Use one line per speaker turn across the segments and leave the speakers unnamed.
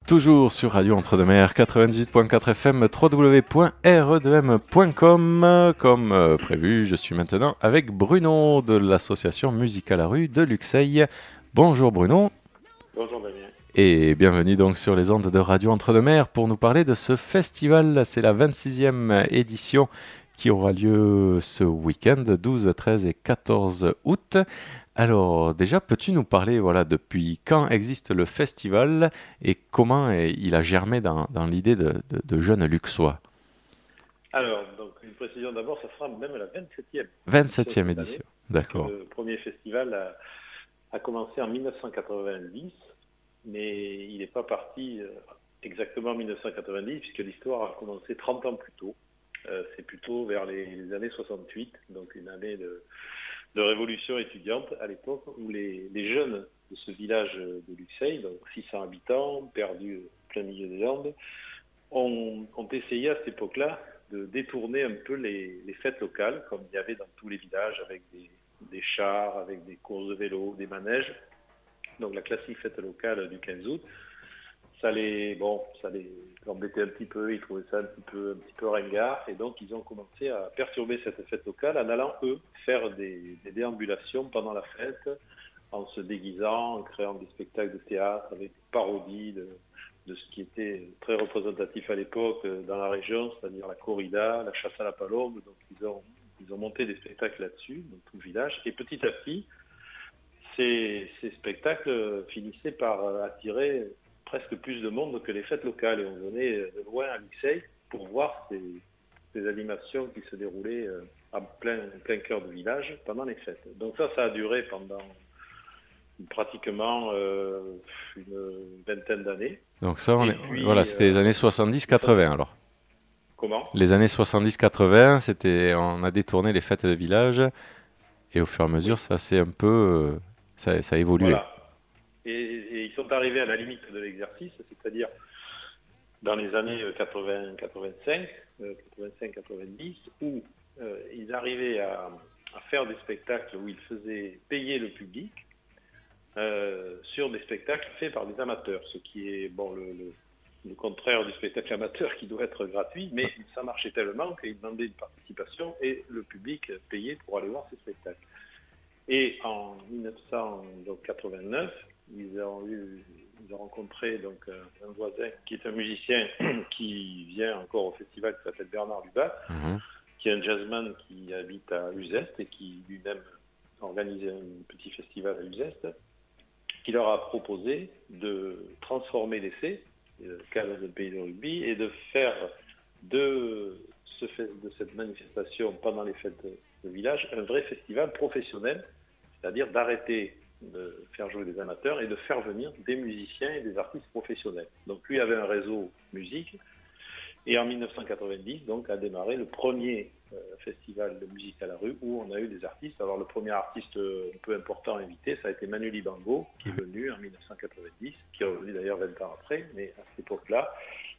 Toujours sur Radio Entre-deux-Mers, 98.4 FM, www.re2m.com. Comme prévu, je suis maintenant avec Bruno de l'association Musique à la rue de Luxeuil. Bonjour Bruno.
Bonjour Damien.
Et bienvenue donc sur les ondes de Radio Entre-deux-Mers pour nous parler de ce festival. C'est la 26e édition qui aura lieu ce week-end, 12, 13 et 14 août. Alors déjà, peux-tu nous parler depuis quand existe le festival et comment il a germé dans l'idée de jeunes luxois?
Alors, donc une précision d'abord, ça sera même la 27e.
27e édition, d'accord.
Le premier festival a commencé en 1990, mais il n'est pas parti exactement en 1990, puisque l'histoire a commencé 30 ans plus tôt. C'est plutôt vers les années 68, donc une année de révolution étudiante à l'époque, où les jeunes de ce village de Luxeuil, donc 600 habitants, perdus plein milieu des Landes, ont essayé à cette époque-là de détourner un peu les fêtes locales, comme il y avait dans tous les villages, avec des chars, avec des courses de vélo, des manèges. Donc la classique fête locale du 15 août, ça les embêtait un petit peu, ils trouvaient ça un petit peu ringard, et donc ils ont commencé à perturber cette fête locale en allant, eux, faire des déambulations pendant la fête, en se déguisant, en créant des spectacles de théâtre avec des parodies de ce qui était très représentatif à l'époque dans la région, c'est-à-dire la corrida, la chasse à la palombe. Donc ils ont monté des spectacles là-dessus, dans tout le village, et petit à petit, ces spectacles finissaient par attirer presque plus de monde que les fêtes locales, et on venait de loin à Luxeuil pour voir ces animations qui se déroulaient en plein cœur du village pendant les fêtes. Donc ça a duré pendant pratiquement une vingtaine d'années.
Donc ça, c'était les années 70-80 alors.
Comment ?
Les années 70-80, on a détourné les fêtes de village, et au fur et à mesure, ça s'est un peu... ça a évolué.
Voilà. Et ils sont arrivés à la limite de l'exercice, c'est-à-dire dans les années 85-90, où ils arrivaient à faire des spectacles où ils faisaient payer le public sur des spectacles faits par des amateurs, ce qui est le contraire du spectacle amateur qui doit être gratuit, mais ça marchait tellement qu'ils demandaient une participation et le public payait pour aller voir ces spectacles. Et en 1989, ils ont rencontré donc un voisin qui est un musicien qui vient encore au festival, qui s'appelle Bernard Lubat, qui est un jazzman qui habite à Uzès et qui lui-même organisait un petit festival à Uzès, qui leur a proposé de transformer l'essai, cadre de pays de rugby, et de faire de cette manifestation pendant les fêtes de village un vrai festival professionnel, c'est-à-dire d'arrêter de faire jouer des amateurs et de faire venir des musiciens et des artistes professionnels. Donc lui avait un réseau musique, et en 1990 donc a démarré le premier festival de musique à la rue où on a eu des artistes. Alors le premier artiste un peu important invité, ça a été Manu Dibango, qui est venu en 1990, qui est revenu d'ailleurs 20 ans après, mais à cette époque-là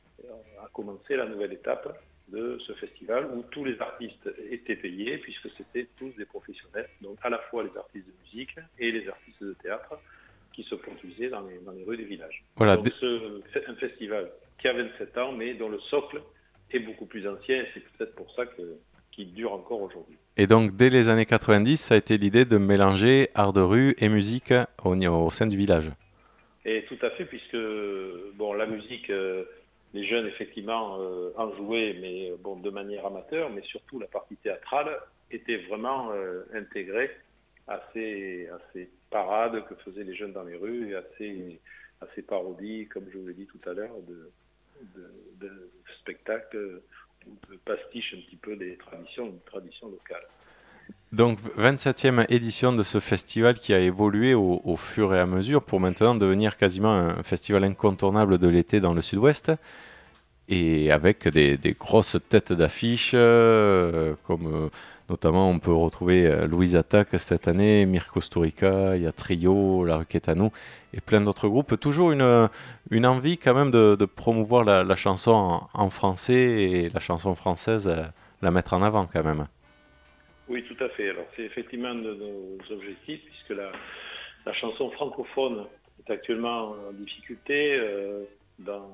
a commencé la nouvelle étape de ce festival où tous les artistes étaient payés, puisque c'était tous des professionnels, donc à la fois les artistes de musique et les artistes de théâtre qui se produisaient dans les rues des villages.
Voilà.
Donc c'est un festival qui a 27 ans, mais dont le socle est beaucoup plus ancien, et c'est peut-être pour ça qu'il dure encore aujourd'hui.
Et donc, dès les années 90, ça a été l'idée de mélanger art de rue et musique au sein du village.
Et tout à fait, puisque la musique, les jeunes effectivement en jouaient, mais de manière amateur, mais surtout la partie théâtrale était vraiment intégrée à ces parades que faisaient les jeunes dans les rues, et à ces parodies, comme je vous l'ai dit tout à l'heure, de spectacles, de pastiche un petit peu des traditions locales.
Donc 27e édition de ce festival qui a évolué au fur et à mesure pour maintenant devenir quasiment un festival incontournable de l'été dans le sud-ouest, et avec des grosses têtes d'affiche comme notamment on peut retrouver Louise Attaque cette année, Mirko Sturica, il y a Trio, La Ruquetanou et plein d'autres groupes. Toujours une envie quand même de promouvoir la chanson en français et la chanson française, la mettre en avant quand même.
Oui, tout à fait. Alors c'est effectivement un de nos objectifs, puisque la chanson francophone est actuellement en difficulté dans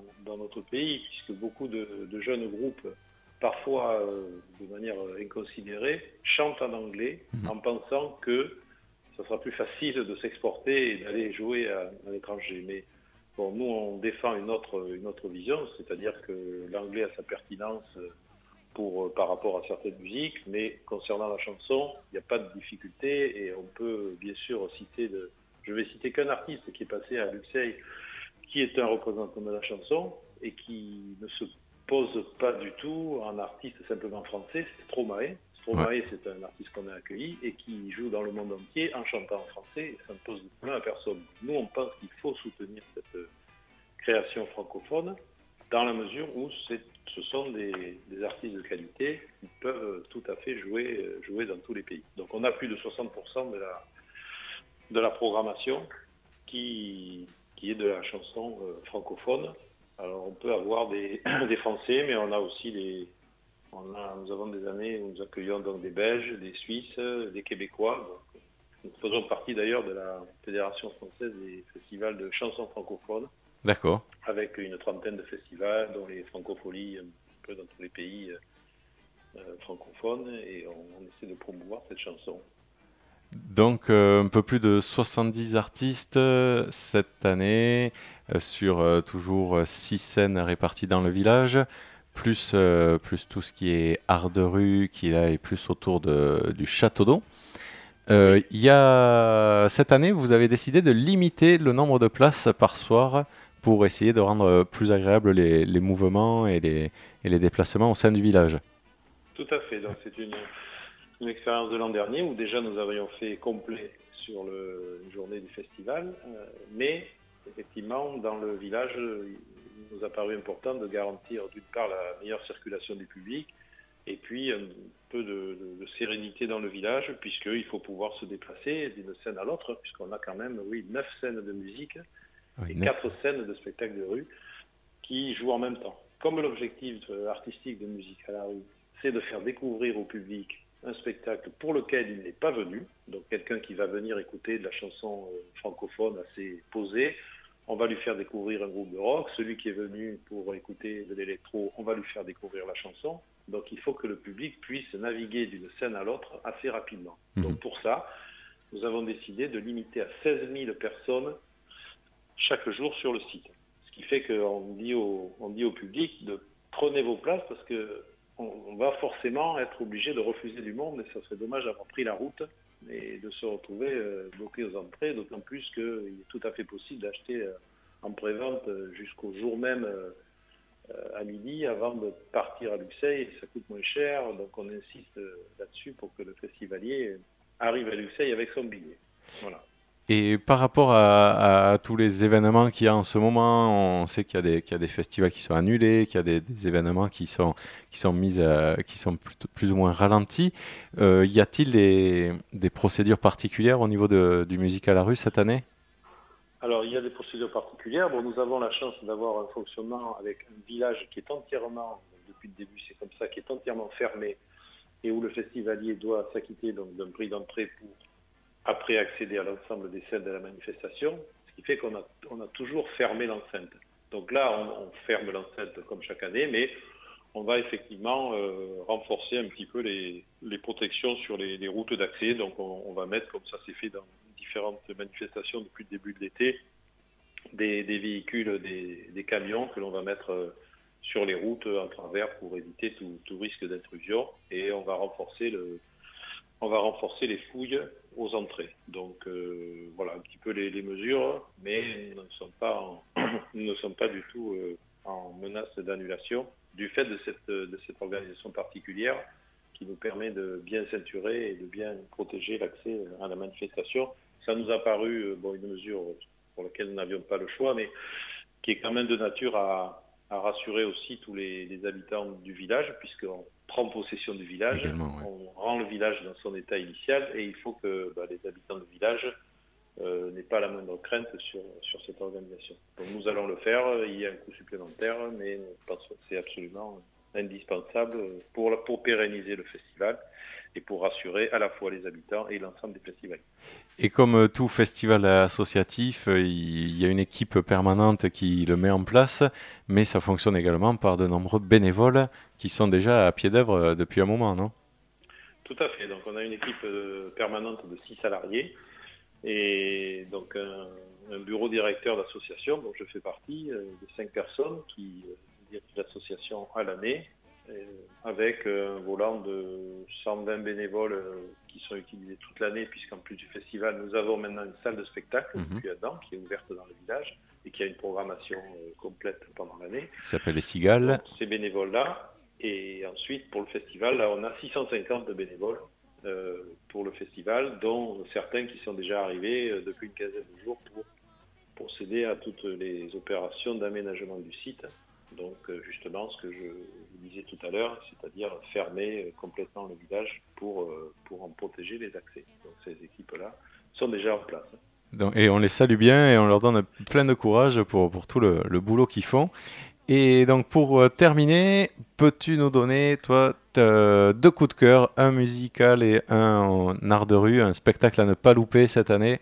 notre pays, puisque beaucoup de jeunes groupes, parfois de manière inconsidérée, chantent en anglais en pensant que ça sera plus facile de s'exporter et d'aller jouer à l'étranger. Mais bon, nous, on défend une autre vision, c'est-à-dire que l'anglais a sa pertinence par rapport à certaines musiques, mais concernant la chanson, il n'y a pas de difficulté et on peut bien sûr citer, je vais citer qu'un artiste qui est passé à Luxeuil, qui est un représentant de la chanson et qui ne se pose pas du tout en artiste simplement français, c'est Stromae. Stromae, c'est un artiste qu'on a accueilli et qui joue dans le monde entier en chantant en français et ça ne pose de problème à personne. Nous, on pense qu'il faut soutenir cette création francophone dans la mesure où ce sont des artistes de qualité qui peuvent tout à fait jouer dans tous les pays. Donc on a plus de 60% de la programmation qui est de la chanson francophone. Alors on peut avoir des Français, mais on a aussi nous avons des années où nous accueillons donc des Belges, des Suisses, des Québécois. Donc, nous faisons partie d'ailleurs de la Fédération française des festivals de chansons francophones.
D'accord.
Avec une trentaine de festivals, dont les Francopholies, un peu dans tous les pays francophones, et on essaie de promouvoir cette chanson.
Donc un peu plus de 70 artistes cette année, sur toujours 6 scènes réparties dans le village, plus tout ce qui est art de rue, qui là est plus autour du château d'eau. Cette année, vous avez décidé de limiter le nombre de places par soir pour essayer de rendre plus agréables les mouvements et les déplacements au sein du village.
Tout à fait. Donc c'est une expérience de l'an dernier où déjà nous avions fait complet sur une journée du festival, mais effectivement dans le village, il nous a paru important de garantir d'une part la meilleure circulation du public et puis un peu de sérénité dans le village, puisqu'il faut pouvoir se déplacer d'une scène à l'autre, puisqu'on a quand même 9 scènes de musique et 4 scènes de spectacles de rue qui jouent en même temps. Comme l'objectif artistique de Musique à la rue, c'est de faire découvrir au public un spectacle pour lequel il n'est pas venu, donc quelqu'un qui va venir écouter de la chanson francophone assez posée, on va lui faire découvrir un groupe de rock. Celui qui est venu pour écouter de l'électro, on va lui faire découvrir la chanson. Donc il faut que le public puisse naviguer d'une scène à l'autre assez rapidement. Donc pour ça, nous avons décidé de limiter à 16 000 personnes chaque jour sur le site. Ce qui fait qu'on dit au public de prenez vos places parce qu'on va forcément être obligé de refuser du monde et ça serait dommage d'avoir pris la route et de se retrouver bloqué aux entrées, d'autant plus qu'il est tout à fait possible d'acheter en pré-vente jusqu'au jour même à midi avant de partir à Luxeuil, ça coûte moins cher, donc on insiste là-dessus pour que le festivalier arrive à Luxeuil avec son billet. Voilà.
Et par rapport à tous les événements qu'il y a en ce moment, on sait qu'il y a des festivals qui sont annulés, qu'il y a des événements qui sont plus ou moins ralentis. Y a-t-il des procédures particulières au niveau du Musique à la rue cette année ?
Alors, il y a des procédures particulières. Bon, nous avons la chance d'avoir un fonctionnement avec un village qui est entièrement, depuis le début c'est comme ça, qui est entièrement fermé et où le festivalier doit s'acquitter d'un prix d'entrée pour après accéder à l'ensemble des scènes de la manifestation, ce qui fait qu'on a toujours fermé l'enceinte. Donc là, on ferme l'enceinte comme chaque année, mais on va effectivement renforcer un petit peu les protections sur les routes d'accès. Donc on va mettre, comme ça s'est fait dans différentes manifestations depuis le début de l'été, des véhicules, des camions que l'on va mettre sur les routes en travers pour éviter tout risque d'intrusion. Et on va renforcer les fouilles aux entrées. Donc voilà un petit peu les mesures, mais nous ne sommes pas du tout en menace d'annulation du fait de cette organisation particulière qui nous permet de bien ceinturer et de bien protéger l'accès à la manifestation. Ça nous a paru une mesure pour laquelle nous n'avions pas le choix, mais qui est quand même de nature à rassurer aussi tous les habitants du village, puisqu'on prend possession du village, on rend le village dans son état initial et il faut que les habitants du village n'aient pas la moindre crainte sur cette organisation. Donc nous allons le faire, il y a un coût supplémentaire, mais nous pensons que c'est absolument indispensable pour pérenniser le festival et pour rassurer à la fois les habitants et l'ensemble des festivals.
Et comme tout festival associatif, il y a une équipe permanente qui le met en place, mais ça fonctionne également par de nombreux bénévoles qui sont déjà à pied d'œuvre depuis un moment, non?
Tout à fait. Donc, on a une équipe permanente de 6 salariés et donc un bureau directeur d'association dont je fais partie de 5 personnes qui dirigent l'association à l'année avec un volant de 120 bénévoles qui sont utilisés toute l'année puisqu'en plus du festival, nous avons maintenant une salle de spectacle depuis un an qui est ouverte dans le village et qui a une programmation complète pendant l'année.
Qui s'appelle les Cigales.
Donc, ces bénévoles-là. Et ensuite, pour le festival, là, on a 650 bénévoles pour le festival, dont certains qui sont déjà arrivés depuis une quinzaine de jours pour procéder à toutes les opérations d'aménagement du site. Donc, justement, ce que je vous disais tout à l'heure, c'est-à-dire fermer complètement le village pour en protéger les accès. Donc, ces équipes-là sont déjà en place.
Donc, et on les salue bien et on leur donne plein de courage pour tout le boulot qu'ils font. Et donc pour terminer, peux-tu nous donner, toi, 2 coups de cœur, un musical et un en art de rue, un spectacle à ne pas louper cette année?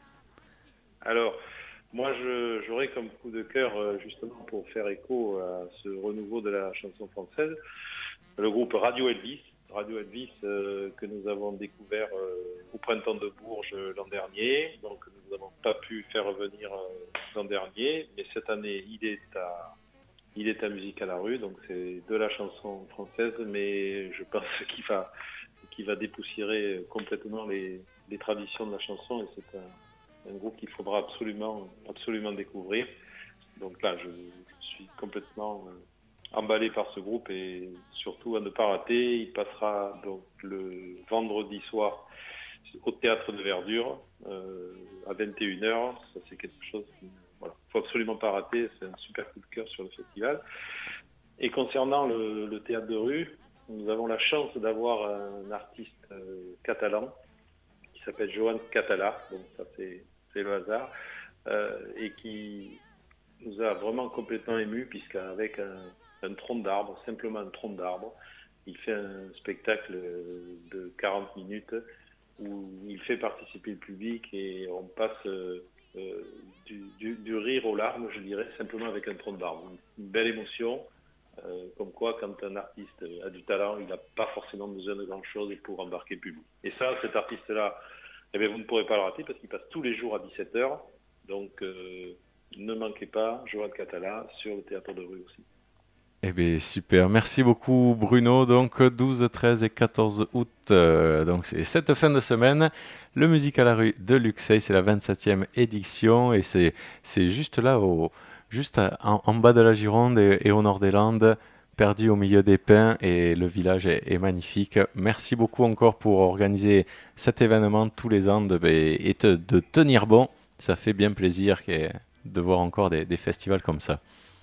Alors, moi, j'aurais comme coup de cœur, justement, pour faire écho à ce renouveau de la chanson française, le groupe Radio Elvis. Radio Elvis que nous avons découvert au printemps de Bourges l'an dernier. Donc, nous n'avons pas pu faire revenir l'an dernier, mais cette année, il est à Musique à la rue, donc c'est de la chanson française, mais je pense qu'il va dépoussiérer complètement les traditions de la chanson, et c'est un groupe qu'il faudra absolument découvrir. Donc là, je suis complètement emballé par ce groupe, et surtout à ne pas rater. Il passera donc le vendredi soir au Théâtre de Verdure à 21h. Ça, c'est quelque chose qui... Voilà, faut absolument pas rater, c'est un super coup de cœur sur le festival. Et concernant le théâtre de rue, nous avons la chance d'avoir un artiste catalan qui s'appelle Joan Català, donc ça c'est le hasard, et qui nous a vraiment complètement émus puisqu'avec un tronc d'arbre, simplement un tronc d'arbre, il fait un spectacle de 40 minutes où il fait participer le public et on passe... du rire aux larmes, je dirais, simplement avec un tronc d'arbre. Une belle émotion, comme quoi, quand un artiste a du talent, il n'a pas forcément besoin de grand-chose pour embarquer le public. Et ça, cet artiste-là, eh bien, vous ne pourrez pas le rater parce qu'il passe tous les jours à 17h. Donc, ne manquez pas Joan Català sur le théâtre de rue aussi.
Eh bien, super. Merci beaucoup, Bruno. Donc, 12, 13 et 14 août, donc c'est cette fin de semaine, le Musique à la rue de Luxeuil, c'est la 27e édition et c'est juste là, en bas de la Gironde et au nord des Landes, perdu au milieu des pins, et le village est magnifique. Merci beaucoup encore pour organiser cet événement tous les ans de tenir bon. Ça fait bien plaisir de voir encore des festivals comme ça.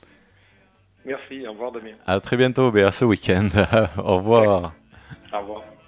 Merci, au revoir Damien.
À très bientôt, à ce week-end. Au revoir.
Au revoir.